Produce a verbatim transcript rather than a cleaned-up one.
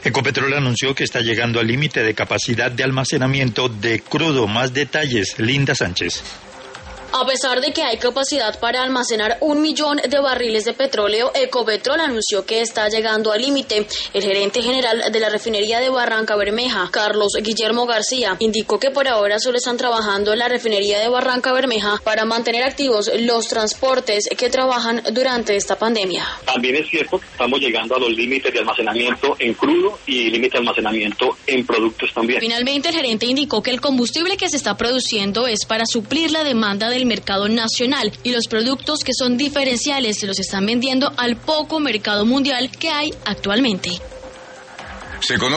Ecopetrol anunció que está llegando al límite de capacidad de almacenamiento de crudo. Más detalles, Linda Sánchez. A pesar de que hay capacidad para almacenar un millón de barriles de petróleo, Ecopetrol anunció que está llegando al límite. El gerente general de la refinería de Barranca Bermeja, Carlos Guillermo García, indicó que por ahora solo están trabajando en la refinería de Barranca Bermeja para mantener activos los transportes que trabajan durante esta pandemia. También es cierto que estamos llegando a los límites de almacenamiento en crudo y límite de almacenamiento en productos también. Finalmente, el gerente indicó que el combustible que se está produciendo es para suplir la demanda del mercado nacional y los productos que son diferenciales se los están vendiendo al poco mercado mundial que hay actualmente. Se conoce